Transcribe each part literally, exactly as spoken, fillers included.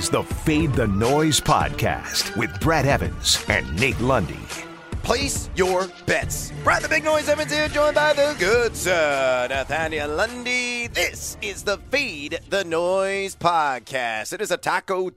the Fade the Noise podcast with Brad Evans and Nate Lundy. Place your bets. Brad the Big Noise Evans here, joined by the good sir, Nathaniel Lundy. This is the Fade the Noise podcast. It is a Taco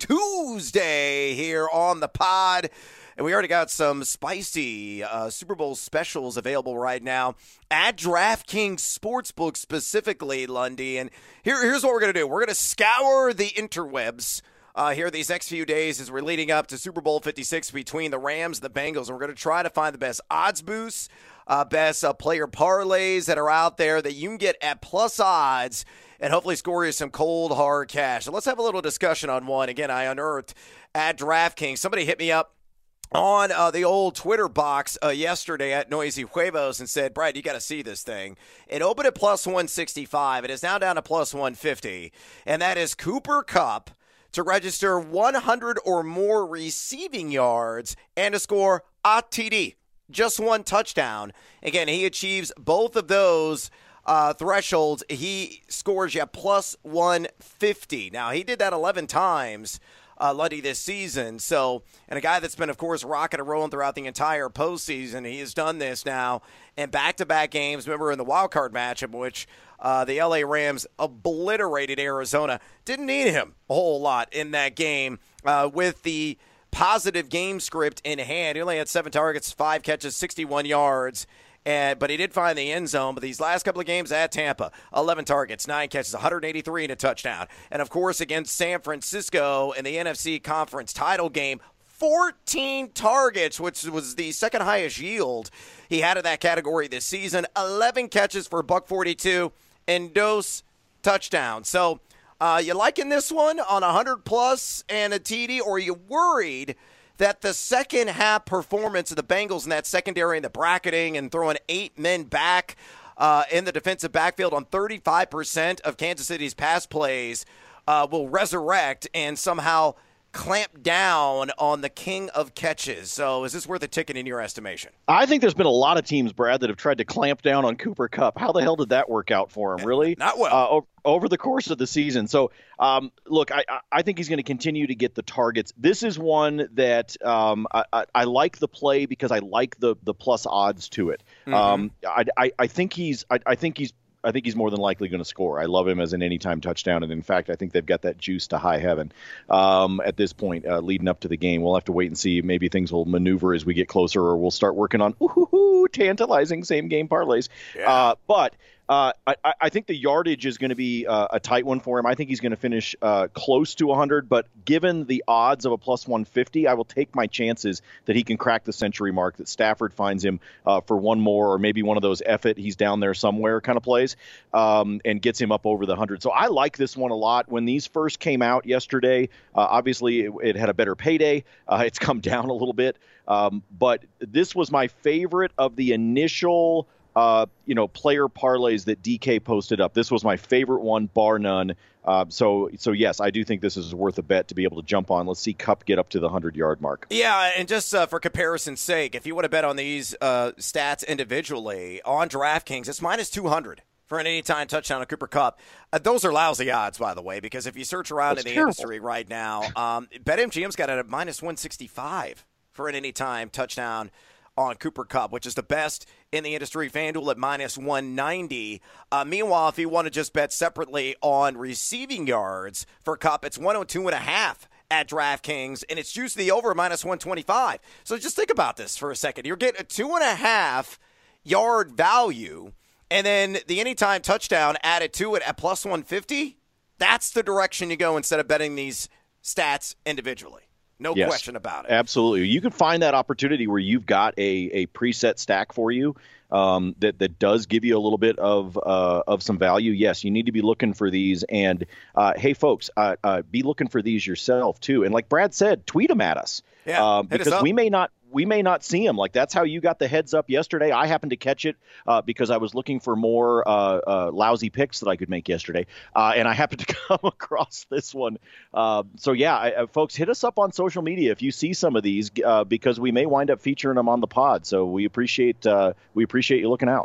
Tuesday here on the pod. And we already got some spicy uh, Super Bowl specials available right now at DraftKings Sportsbook specifically, Lundy. And here, here's what we're going to do. We're going to scour the interwebs uh, here these next few days as we're leading up to Super Bowl fifty-six between the Rams and the Bengals. And we're going to try to find the best odds boosts, uh, best uh, player parlays that are out there that you can get at plus odds and hopefully score you some cold, hard cash. So let's have a little discussion on one. Again, I unearthed at DraftKings. Somebody hit me up on uh, the old Twitter box uh, yesterday at Noisy Huevos and said, Brad, you got to see this thing. It opened at plus one sixty-five. It is now down to plus one fifty. And that is Cooper Kupp to register one hundred or more receiving yards and to score a T D, just one touchdown. Again, he achieves both of those uh, thresholds. He scores you plus one fifty. Now, he did that eleven times. Uh, Lundy this season. So, and a guy that's been, of course, rocking and rolling throughout the entire postseason. He has done this now in back-to-back games. Remember in the wild card matchup, which uh, the L A Rams obliterated Arizona. Didn't need him a whole lot in that game uh, with the positive game script in hand. He only had seven targets, five catches, sixty-one yards. And, but he did find the end zone. But these last couple of games at Tampa, eleven targets, nine catches, one hundred eighty-three and a touchdown. And, of course, against San Francisco in the N F C Conference title game, fourteen targets, which was the second highest yield he had in that category this season. eleven catches for a buck forty-two and dose touchdowns. So uh, you liking this one on one hundred plus and a T D, or are you worried that the second half performance of the Bengals in that secondary and the bracketing and throwing eight men back uh, in the defensive backfield on thirty-five percent of Kansas City's pass plays uh, will resurrect and somehow clamp down on the king of catches? So is this worth a ticket in your estimation? I think there's been a lot of teams, Brad, that have tried to clamp down on Cooper Kupp. How the hell did that work out for him, really? Not well. Uh, over, over the course of the season. So, um, look, I, I think he's going to continue to get the targets. This is one that um, I, I, I like the play because I like the the plus odds to it. Mm-hmm. Um, I, I, I think he's I, I think he's I think he's more than likely going to score. I love him as an anytime touchdown. And in fact, I think they've got that juice to high heaven um, at this point, uh, leading up to the game. We'll have to wait and see. Maybe things will maneuver as we get closer, or we'll start working on ooh, tantalizing same game parlays. Yeah. Uh, but uh, I, I think the yardage is going to be uh, a tight one for him. I think he's going to finish uh, close to one hundred, but given the odds of a plus one fifty, I will take my chances that he can crack the century mark, that Stafford finds him uh, for one more, or maybe one of those F it, he's down there somewhere kind of plays, um, and gets him up over the one hundred. So I like this one a lot. When these first came out yesterday, uh, obviously it, it had a better payday. Uh, it's come down a little bit, um, but this was my favorite of the initial Uh, you know, player parlays that D K posted up. This was my favorite one, bar none. Uh, so, so yes, I do think this is worth a bet to be able to jump on. Let's see Kupp get up to the hundred-yard mark. Yeah, and just uh, for comparison's sake, if you want to bet on these uh, stats individually on DraftKings, it's minus two hundred for an anytime touchdown of Cooper Kupp. Uh, those are lousy odds, by the way, because if you search around That's in the terrible. industry right now, um, BetMGM's got it at minus one sixty-five for an anytime touchdown on Cooper Kupp, which is the best in the industry. FanDuel at minus one ninety. Uh, meanwhile, if you want to just bet separately on receiving yards for Kupp, it's one oh two and a half at DraftKings, and it's juiced the over minus one twenty-five. So just think about this for a second. You're getting a two and a half yard value, and then the anytime touchdown added to it at plus one fifty. That's the direction you go instead of betting these stats individually. No yes, question about it. Absolutely. You can find that opportunity where you've got a, a preset stack for you um, that, that does give you a little bit of uh, of some value. Yes, you need to be looking for these. And, uh, hey, folks, uh, uh, be looking for these yourself, too. And like Brad said, tweet them at us. Yeah, uh, because we may not we may not see them. Like, that's how you got the heads up yesterday. I happened to catch it uh, because I was looking for more uh, uh, lousy picks that I could make yesterday. Uh, and I happened to come across this one. Uh, so, yeah, I, uh, folks, hit us up on social media if you see some of these uh, because we may wind up featuring them on the pod. So we appreciate uh, we appreciate you looking out.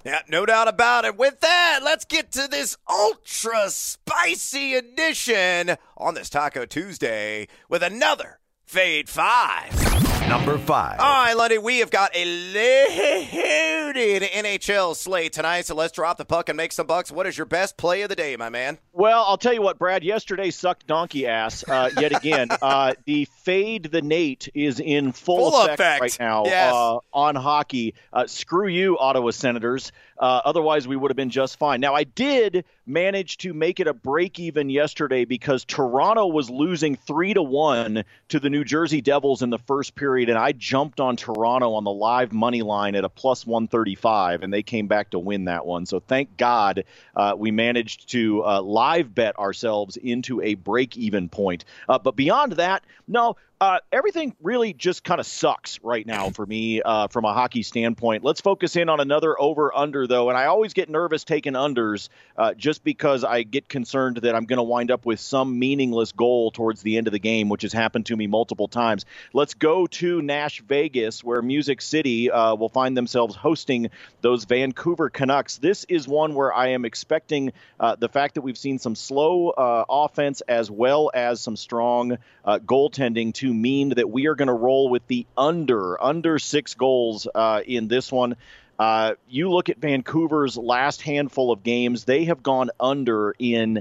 Yeah, no doubt about it. With that, let's get to this ultra spicy edition on this Taco Tuesday with another Fade Five. Number five. All right, Lundy, we have got a loaded N H L slate tonight, so let's drop the puck and make some bucks. What is your best play of the day, my man? Well, I'll tell you what, Brad, yesterday sucked donkey ass uh, yet again. uh, the Fade the Nate is in full, full effect, effect right now yes. uh, on hockey. Uh, screw you, Ottawa Senators. Uh, otherwise, we would have been just fine. Now, I did manage to make it a break even yesterday because Toronto was losing three to one to the New Jersey Devils in the first period, and I jumped on Toronto on the live money line at a plus one thirty-five, and they came back to win that one. So thank God uh, we managed to uh, live bet ourselves into a break even point. Uh, but beyond that, no. Uh, everything really just kind of sucks right now for me uh, from a hockey standpoint. Let's focus in on another over-under, though, and I always get nervous taking unders uh, just because I get concerned that I'm going to wind up with some meaningless goal towards the end of the game, which has happened to me multiple times. Let's go to Nash Vegas, where Music City uh, will find themselves hosting those Vancouver Canucks. This is one where I am expecting uh, the fact that we've seen some slow uh, offense as well as some strong uh, goaltending to mean that we are going to roll with the under, under six goals uh, in this one. Uh, you look at Vancouver's last handful of games, they have gone under in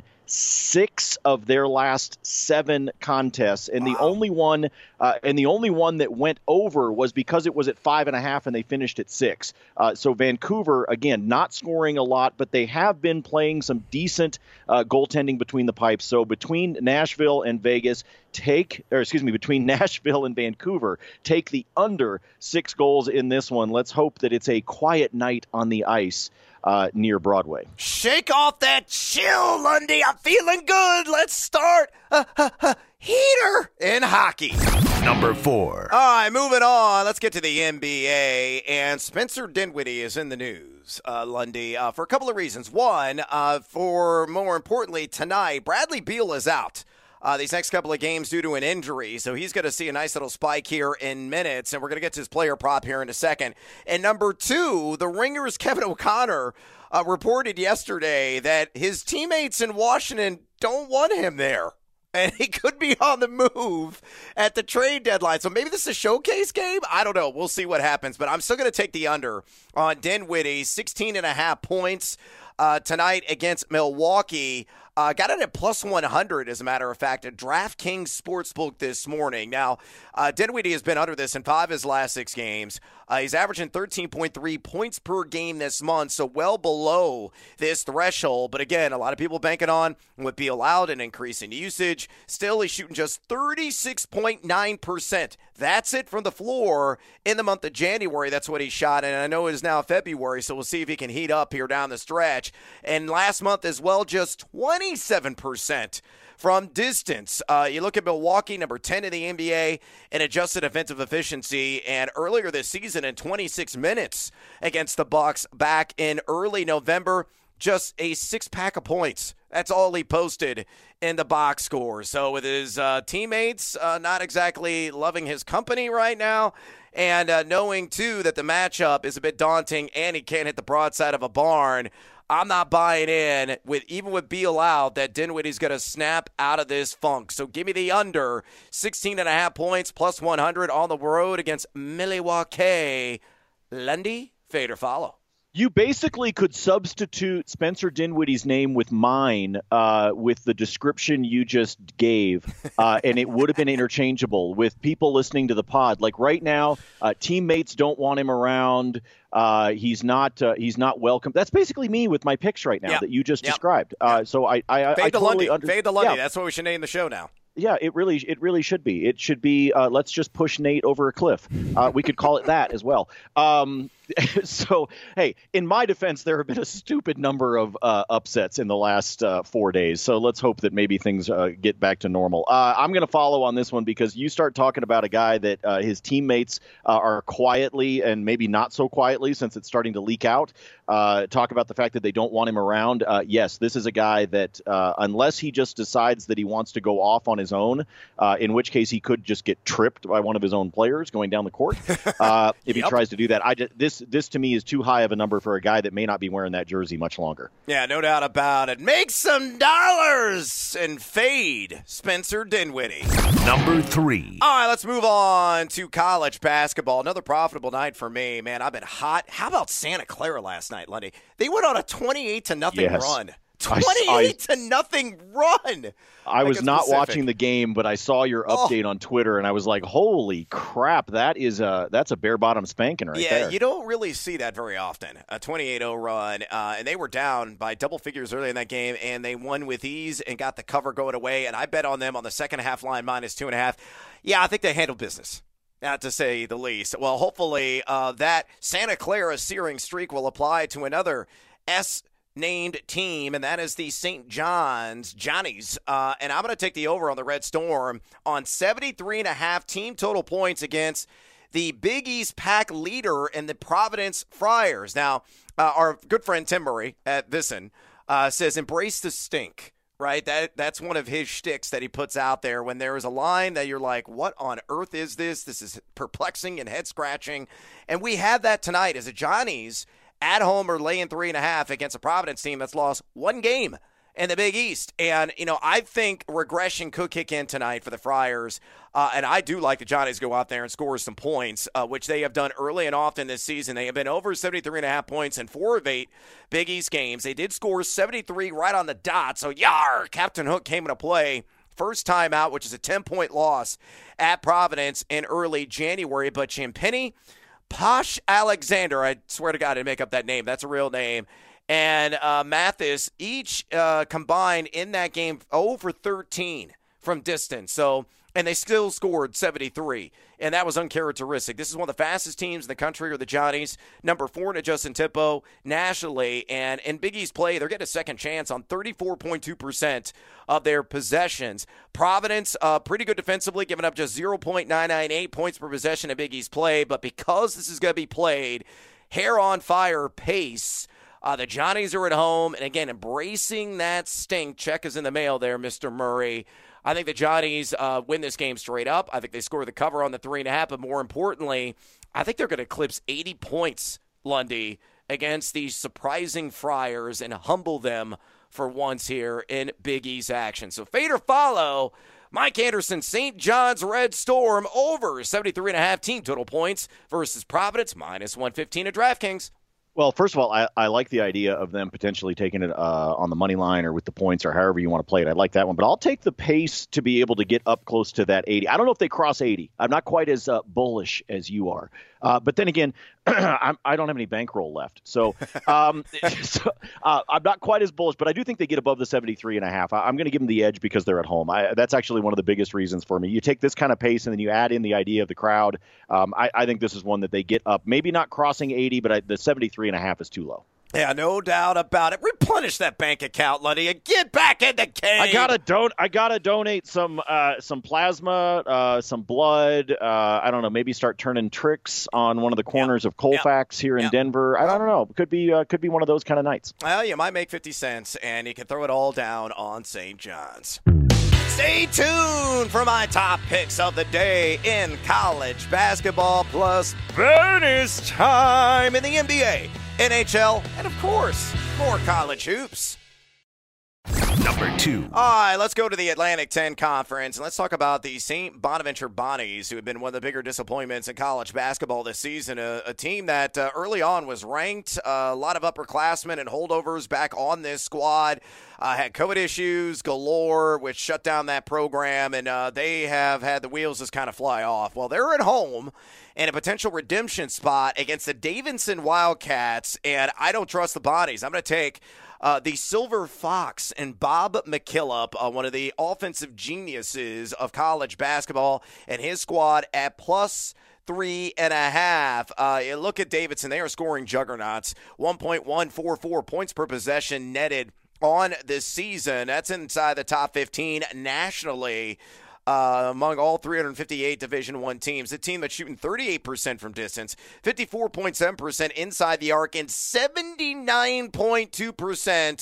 six of their last seven contests, and wow. the only one uh, and the only one that went over was because it was at five and a half and they finished at six. Uh, so Vancouver, again, not scoring a lot, but they have been playing some decent uh, goaltending between the pipes. So between Nashville and Vegas, take or excuse me, between Nashville and Vancouver, take the under six goals in this one. Let's hope that it's a quiet night on the ice Uh, near Broadway. Shake off that chill, Lundy. I'm feeling good. Let's start a, a, a heater in hockey. Number four. All right, moving on. Let's get to the N B A. And Spencer Dinwiddie is in the news, uh, Lundy, uh, for a couple of reasons. One, uh, for more importantly, tonight, Bradley Beal is out. Uh, these next couple of games due to an injury, so he's going to see a nice little spike here in minutes, and we're going to get to his player prop here in a second. And number two, the Ringer's Kevin O'Connor uh, reported yesterday that his teammates in Washington don't want him there, and he could be on the move at the trade deadline. So maybe this is a showcase game? I don't know. We'll see what happens, but I'm still going to take the under on Dinwiddie, sixteen and a half points uh, tonight against Milwaukee. Uh, got it at plus one hundred, as a matter of fact, at DraftKings Sportsbook this morning. Now, uh, Dinwiddie has been under this in five of his last six games. Uh, he's averaging thirteen point three points per game this month, so well below this threshold. But again, a lot of people banking on with Beal out and increasing usage. Still, he's shooting just thirty-six point nine percent. That's it from the floor in the month of January. That's what he shot, and I know it is now February, so we'll see if he can heat up here down the stretch. And last month as well, just twenty-seven percent from distance. Uh, you look at Milwaukee, number ten in the N B A in adjusted defensive efficiency, and earlier this season in twenty-six minutes against the Bucks back in early November, just a six-pack of points. That's all he posted in the box score. So with his uh, teammates uh, not exactly loving his company right now, and uh, knowing, too, that the matchup is a bit daunting and he can't hit the broadside of a barn, I'm not buying in, with even with Beal out, that Dinwiddie's going to snap out of this funk. So give me the under, sixteen and a half points, plus one hundred on the road against Milwaukee. Lundy, fade or follow? You basically could substitute Spencer Dinwiddie's name with mine uh, with the description you just gave, uh, and it would have been interchangeable with people listening to the pod. Like right now, uh, teammates don't want him around. Uh, he's not. Uh, he's not welcome. That's basically me with my picks right now yep. that you just yep. described. Uh, yep. So I, I, I, Fade I the totally Lundy. under- Fade the Lundy. Yeah. That's what we should name the show now. Yeah, it really, it really should be. It should be. Uh, let's just push Nate over a cliff. Uh, we could call it that as well. Um, so, hey, in my defense, there have been a stupid number of uh, upsets in the last uh, four days. So let's hope that maybe things uh, get back to normal. Uh, I'm going to follow on this one because you start talking about a guy that uh, his teammates uh, are quietly and maybe not so quietly, since it's starting to leak out. Uh, talk about the fact that they don't want him around. Uh, yes, this is a guy that uh, unless he just decides that he wants to go off on his his own, uh, in which case he could just get tripped by one of his own players going down the court uh, if yep. he tries to do that. I just, this, this to me is too high of a number for a guy that may not be wearing that jersey much longer. Yeah, no doubt about it. Make some dollars and fade Spencer Dinwiddie. Number three. All right, let's move on to college basketball. Another profitable night for me, man. I've been hot. How about Santa Clara last night, Lundy? They went on a twenty-eight to nothing yes. run. twenty-eight to nothing run. I was not Pacific. watching the game, but I saw your update oh. on Twitter, and I was like, "Holy crap! That is a that's a bare bottom spanking right yeah, there." Yeah, you don't really see that very often. A twenty-eight oh run, uh, and they were down by double figures early in that game, and they won with ease and got the cover going away. And I bet on them on the second half line minus two and a half. Yeah, I think they handled business, not to say the least. Well, hopefully uh, that Santa Clara searing streak will apply to another S. named team, and that is the Saint John's Johnnies. Uh, and I'm going to take the over on the Red Storm on seventy-three and a half team total points against the Big East pack leader in the Providence Friars. Now, uh, our good friend Tim Murray at Visson uh, says, embrace the stink. Right, that that's one of his shticks that he puts out there when there is a line that you're like, what on earth is this? This is perplexing and head-scratching. And we have that tonight as a Johnnies at home are laying three and a half against a Providence team that's lost one game in the Big East. And, you know, I think regression could kick in tonight for the Friars. Uh, and I do like the Johnnies go out there and score some points, uh, which they have done early and often this season. They have been over seventy-three and a half points in four of eight Big East games. They did score seventy-three right on the dot. So, yar, Captain Hook came into play. First time out, which is a ten-point loss at Providence in early January. But Champagny, Posh Alexander, I swear to God I didn't make up that name. That's a real name. And uh, Mathis each uh, combined in that game zero for thirteen from distance. So, and they still scored seventy-three, and that was uncharacteristic. This is one of the fastest teams in the country, are the Johnnies. Number four in adjusted tempo nationally, and in Big East play, they're getting a second chance on thirty-four point two percent of their possessions. Providence, uh, pretty good defensively, giving up just zero point nine nine eight points per possession in Big East play, but because this is going to be played hair on fire pace, Uh, the Johnnies are at home, and again, embracing that stink. Check is in the mail there, Mister Murray. I think the Johnnies uh, win this game straight up. I think they score the cover on the three and a half, but more importantly, I think they're going to eclipse eighty points, Lundy, against these surprising Friars and humble them for once here in Big East action. So fade or follow, Mike Anderson, Saint John's Red Storm over seventy-three and a half team total points versus Providence minus one fifteen at DraftKings. Well, first of all, I, I like the idea of them potentially taking it uh, on the money line or with the points or however you want to play it. I like that one. But I'll take the pace to be able to get up close to that eighty. I don't know if they cross eighty. I'm not quite as uh, bullish as you are. Uh, but then again, I'm, I don't have any bankroll left. So, um, so uh, I'm not quite as bullish. But I do think they get above the seventy-three and a half. I, I'm going to give them the edge because they're at home. I, that's actually one of the biggest reasons for me. You take this kind of pace and then you add in the idea of the crowd. Um, I, I think this is one that they get up. Maybe not crossing eighty, but I, the seventy-three and a half is too low. Yeah, no doubt about it. Replenish that bank account, Lundy, and get back in the game. I gotta don- I gotta donate some uh, some plasma, uh, some blood. Uh, I don't know. Maybe start turning tricks on one of the corners yep. of Colfax yep. here in yep. Denver. I don't know. Could be uh, could be one of those kind of nights. Well, you might make fifty cents, and you can throw it all down on Saint John's. Stay tuned for my top picks of the day in college basketball, plus bonus time in the N B A, N H L, and of course, more college hoops. Number two. All right, let's go to the Atlantic ten Conference, and let's talk about the Saint Bonaventure Bonnies, who have been one of the bigger disappointments in college basketball this season. A, a team that uh, early on was ranked, uh, a lot of upperclassmen and holdovers back on this squad. Uh, had COVID issues galore, which shut down that program, and uh, they have had the wheels just kind of fly off. Well, they're at home in a potential redemption spot against the Davidson Wildcats, and I don't trust the Bonnies. I'm going to take Uh, the Silver Fox and Bob McKillop, uh, one of the offensive geniuses of college basketball, and his squad at plus three and a half. Uh, you look at Davidson, they are scoring juggernauts, one point one four four points per possession netted on this season. That's inside the top fifteen nationally. Uh, among all three hundred fifty-eight Division I teams, a team that's shooting thirty-eight percent from distance, fifty-four point seven percent inside the arc, and seventy-nine point two percent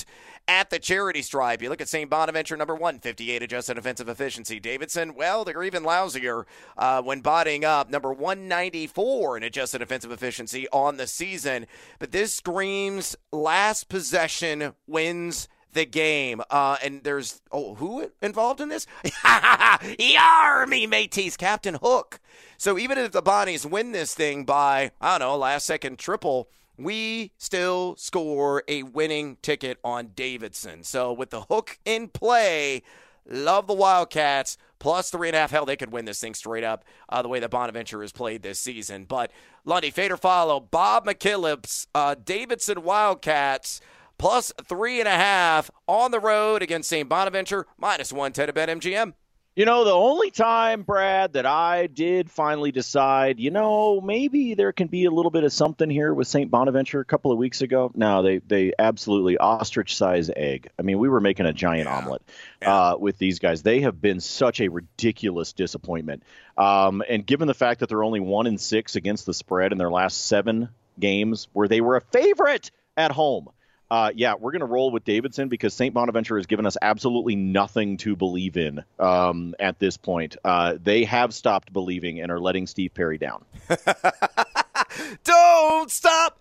at the charity stripe. You look at Saint Bonaventure, number one fifty-eight adjusted defensive efficiency. Davidson, well, they're even lousier uh, when botting up, number one ninety-four in adjusted defensive efficiency on the season. But this screams last possession wins the game. Uh, and there's, oh, who involved in this? Yar, me mateys, Captain Hook. So even if the Bonnies win this thing by, I don't know, last second triple, we still score a winning ticket on Davidson. So with the hook in play, love the Wildcats. Plus three and a half. Hell, they could win this thing straight up uh, the way that Bonaventure has played this season. But Lundy, fade or follow, Bob McKillop's uh, Davidson Wildcats plus three and a half on the road against Saint Bonaventure, minus one ten to bet M G M. You know, the only time, Brad, that I did finally decide, you know, maybe there can be a little bit of something here with Saint Bonaventure a couple of weeks ago. No, they they absolutely ostrich-size egg. I mean, we were making a giant yeah. omelet yeah. Uh, with these guys. They have been such a ridiculous disappointment. Um, and given the fact that they're only one and six against the spread in their last seven games where they were a favorite at home, Uh, yeah, we're going to roll with Davidson because Saint Bonaventure has given us absolutely nothing to believe in um, at this point. Uh, they have stopped believing and are letting Steve Perry down. Don't stop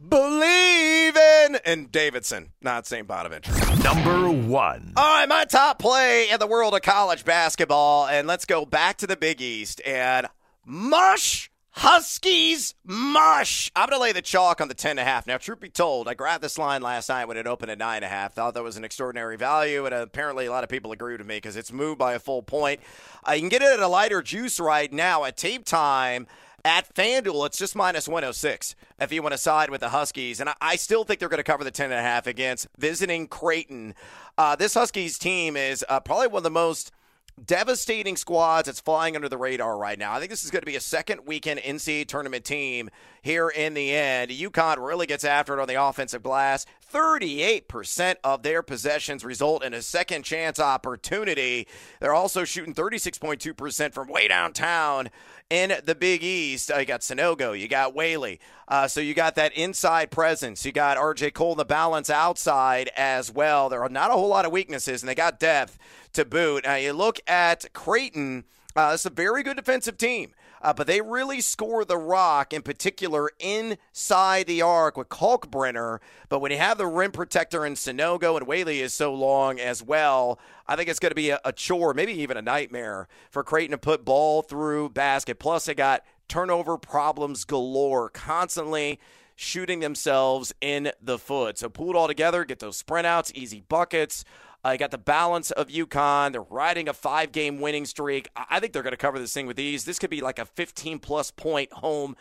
believing in Davidson, not Saint Bonaventure. Number one. All right, my top play in the world of college basketball, and let's go back to the Big East and mush. Huskies mush. I'm going to lay the chalk on the ten and a half. Now, truth be told, I grabbed this line last night when it opened at nine and a half. Thought that was an extraordinary value, and apparently a lot of people agree with me because it's moved by a full point. Uh, you can get it at a lighter juice right now at tape time. At FanDuel, it's just minus one oh six if you want to side with the Huskies. And I, I still think they're going to cover the ten and a half against visiting Creighton. Uh, this Huskies team is uh, probably one of the most devastating squads that's flying under the radar right now. I think this is going to be a second weekend N C double A tournament team here in the end. UConn really gets after it on the offensive glass. thirty-eight percent of their possessions result in a second chance opportunity. They're also shooting thirty-six point two percent from way downtown in the Big East. Uh, you got Sanogo, you got Whaley. Uh, so you got that inside presence. You got R J Cole in the balance outside as well. There are not a whole lot of weaknesses, and they got depth to boot. Now, you look at Creighton, uh, it's a very good defensive team, uh, but they really score the rock, in particular, inside the arc with Kalkbrenner. But when you have the rim protector in Sanogo and Whaley is so long as well, I think it's going to be a, a chore, maybe even a nightmare for Creighton to put ball through basket. Plus, they got turnover problems galore, constantly shooting themselves in the foot. So pull it all together, get those sprint outs, easy buckets. Uh, you got the balance of UConn. They're riding a five-game winning streak. I think they're going to cover this thing with ease. This could be like a fifteen-plus point home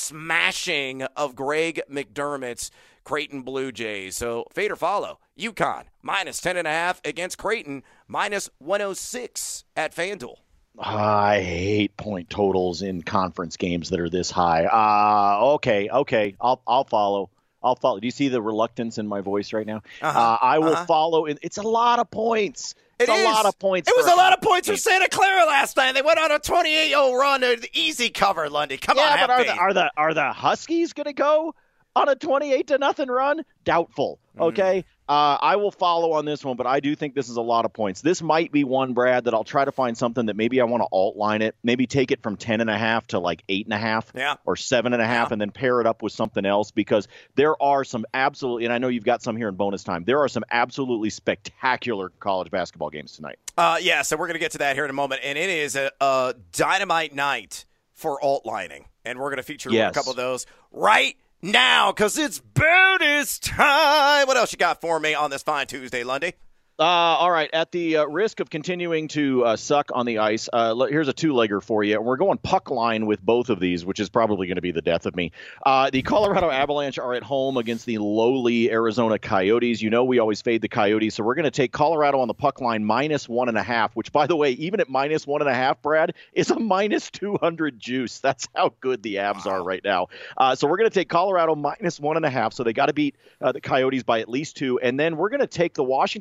smashing of Greg McDermott's Creighton Blue Jays. So fade or follow. UConn, minus ten and a half against Creighton, minus one oh six at FanDuel. I hate point totals in conference games that are this high. Uh, okay, okay. I'll I'll follow. I'll follow. Do you see the reluctance in my voice right now? Uh-huh. Uh, I will uh-huh. follow. It's a lot of points. It's it a is. lot of points. It was a lot of points game. for Santa Clara last night. They went on a twenty-eight oh run. The easy cover, Lundy. Come yeah, on, but are the, are the are the Huskies going to go on a twenty-eight to nothing run? Doubtful. Okay. Mm. Uh, I will follow on this one, but I do think this is a lot of points. This might be one, Brad, that I'll try to find something that maybe I want to alt line it, maybe take it from ten and a half to like eight and a half yeah. or seven and a half, yeah. and then pair it up with something else, because there are some absolutely, and I know you've got some here in bonus time, there are some absolutely spectacular college basketball games tonight. Uh, yeah, so we're going to get to that here in a moment, and it is a, a dynamite night for alt lining, and we're going to feature yes. a couple of those right now, because it's bonus time. What else you got for me on this fine Tuesday, Lundy? Uh, all right. At the uh, risk of continuing to uh, suck on the ice, uh, here's a two-legger for you. We're going puck line with both of these, which is probably going to be the death of me. Uh, the Colorado Avalanche are at home against the lowly Arizona Coyotes. You know we always fade the Coyotes, so we're going to take Colorado on the puck line minus one and a half, which, by the way, even at minus one and a half, Brad, is a minus two hundred juice. That's how good the Avs wow. are right now. Uh, so we're going to take Colorado minus one and a half, so they got to beat uh, the Coyotes by at least two, and then we're going to take the Washington Capitals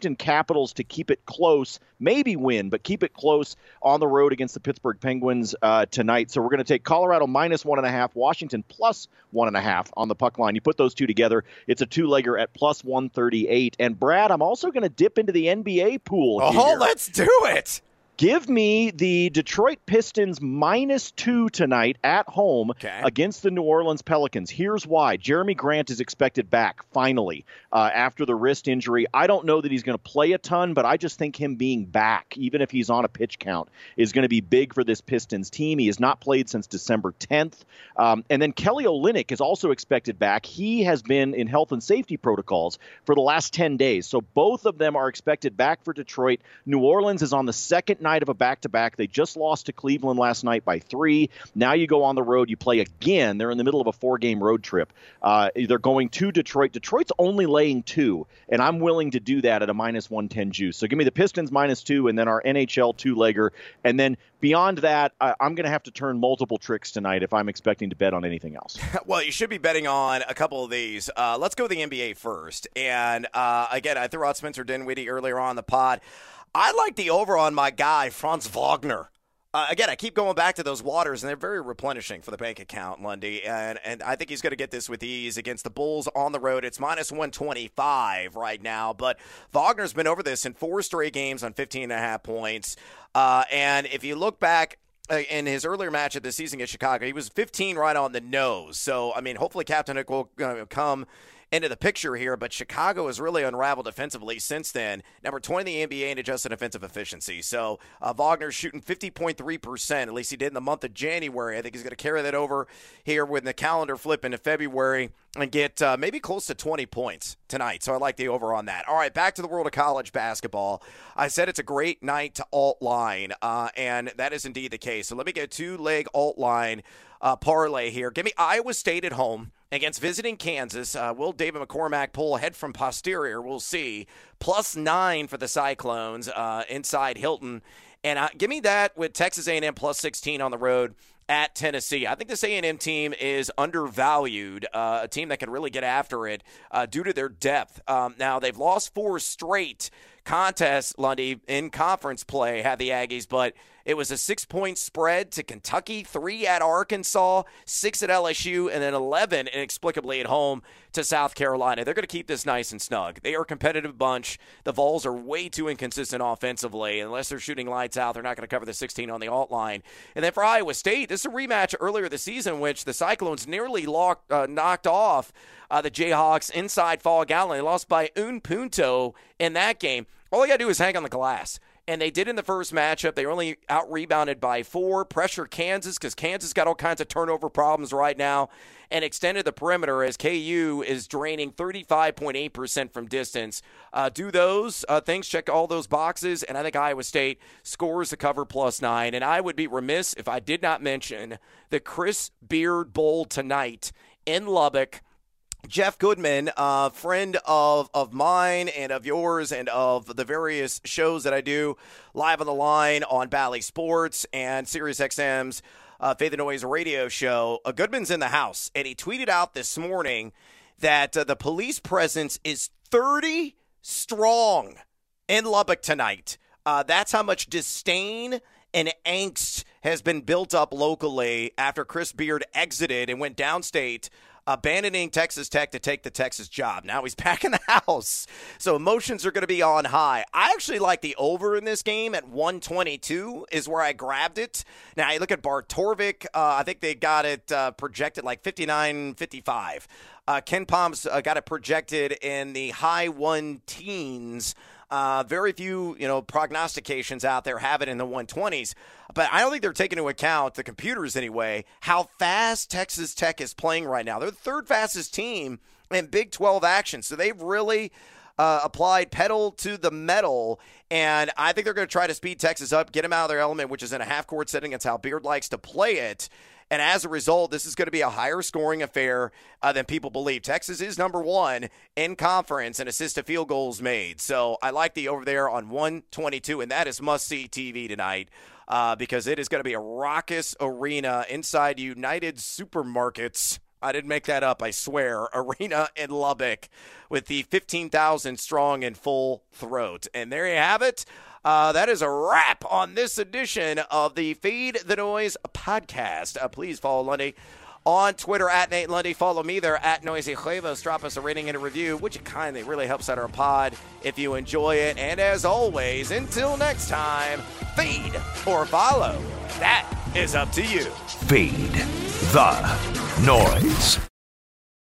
Capitals to keep it close, maybe win, but keep it close on the road against the Pittsburgh Penguins uh, tonight. So we're going to take Colorado minus one and a half, Washington plus one and a half on the puck line. You put those two together, it's a two-legger at plus one thirty-eight. And Brad, I'm also going to dip into the N B A pool Oh, here. let's do it. Give me the Detroit Pistons minus two tonight at home okay. against the New Orleans Pelicans. Here's why. Jeremy Grant is expected back, finally, uh, after the wrist injury. I don't know that he's going to play a ton, but I just think him being back, even if he's on a pitch count, is going to be big for this Pistons team. He has not played since December tenth. Um, and then Kelly Olynyk is also expected back. He has been in health and safety protocols for the last ten days. So both of them are expected back for Detroit. New Orleans is on the second night of a back-to-back. They just lost to Cleveland last night by three. Now you go on the road. You play again. They're in the middle of a four-game road trip. Uh, they're going to Detroit. Detroit's only laying two, and I'm willing to do that at a minus one ten juice. So give me the Pistons minus two, and then our N H L two-legger. And then beyond that, I, I'm going to have to turn multiple tricks tonight if I'm expecting to bet on anything else. Well, you should be betting on a couple of these. Uh, let's go with the N B A first. And uh, again, I threw out Spencer Dinwiddie earlier on the pod. I like the over on my guy, Franz Wagner. Uh, again, I keep going back to those waters, and they're very replenishing for the bank account, Lundy. And and I think he's going to get this with ease against the Bulls on the road. It's minus one twenty-five right now, but Wagner's been over this in four straight games on fifteen and a half points. Uh, and if you look back in his earlier match of the season at Chicago, he was fifteen right on the nose. So, I mean, hopefully Captain Nick will uh, come into the picture here, but Chicago has really unraveled defensively since then. Number twenty in the N B A in adjusted defensive efficiency. So uh, Wagner's shooting fifty point three percent, at least he did in the month of January. I think he's going to carry that over here when the calendar flip into February and get uh, maybe close to twenty points tonight. So I like the over on that. All right, back to the world of college basketball. I said it's a great night to alt line, uh, and that is indeed the case. So let me get a two-leg alt line uh, parlay here. Give me Iowa State at home against visiting Kansas. Uh, will David McCormack pull ahead from posterior? We'll see. Plus nine for the Cyclones uh, inside Hilton. And uh, give me that with Texas A and M plus sixteen on the road at Tennessee. I think this A and M team is undervalued, uh, a team that can really get after it uh, due to their depth. Um, now, they've lost four straight contests, Lundy, in conference play, had the Aggies, but it was a six-point spread to Kentucky, three at Arkansas, six at L S U, and then eleven inexplicably at home to South Carolina. They're going to keep this nice and snug. They are a competitive bunch. The Vols are way too inconsistent offensively. Unless they're shooting lights out, they're not going to cover the sixteen on the alt line. And then for Iowa State, this is a rematch earlier this season, which the Cyclones nearly locked, uh, knocked off uh, the Jayhawks inside Fall Gallon. They lost by un punto in that game. All you got to do is hang on the glass. And they did in the first matchup. They were only out-rebounded by four. Pressure Kansas because Kansas got all kinds of turnover problems right now. And extended the perimeter as K U is draining thirty-five point eight percent from distance. Uh, do those uh, things, check all those boxes, and I think Iowa State scores the cover plus nine. And I would be remiss if I did not mention the Chris Beard Bowl tonight in Lubbock. Jeff Goodman, a uh, friend of, of mine and of yours and of the various shows that I do live on the line on Bally Sports and SiriusXM's uh, Faith and Noise radio show. Uh, Goodman's in the house, and he tweeted out this morning that uh, the police presence is thirty strong in Lubbock tonight. Uh, that's how much disdain and angst has been built up locally after Chris Beard exited and went downstate, abandoning Texas Tech to take the Texas job. Now he's back in the house, so emotions are going to be on high. I actually like the over in this game at one twenty-two is where I grabbed it. Now you look at Bart Torvik. Uh, I think they got it uh, projected like fifty-nine fifty-five. Uh, Ken Palm's uh, got it projected in the high one teens. Uh, very few, you know, prognostications out there have it in the one twenties. But I don't think they're taking into account, the computers anyway, how fast Texas Tech is playing right now. They're the third fastest team in Big twelve action. So they've really uh, applied pedal to the metal. And I think they're going to try to speed Texas up, get them out of their element, which is in a half-court setting. That's how Beard likes to play it. And as a result, this is going to be a higher scoring affair uh, than people believe. Texas is number one in conference in assist to field goals made. So I like the over there on one twenty-two, and that is must-see T V tonight uh, because it is going to be a raucous arena inside United Supermarkets I didn't make that up, I swear, arena in Lubbock with the fifteen thousand strong and full throat. And there you have it. Uh, that is a wrap on this edition of the Feed the Noise podcast. Uh, please follow Lundy on Twitter at Nate Lundy. Follow me there at Noisy Huevos. Drop us a rating and a review, which it kindly really helps out our pod if you enjoy it. And as always, until next time, feed or follow. That is up to you. Feed the Noise.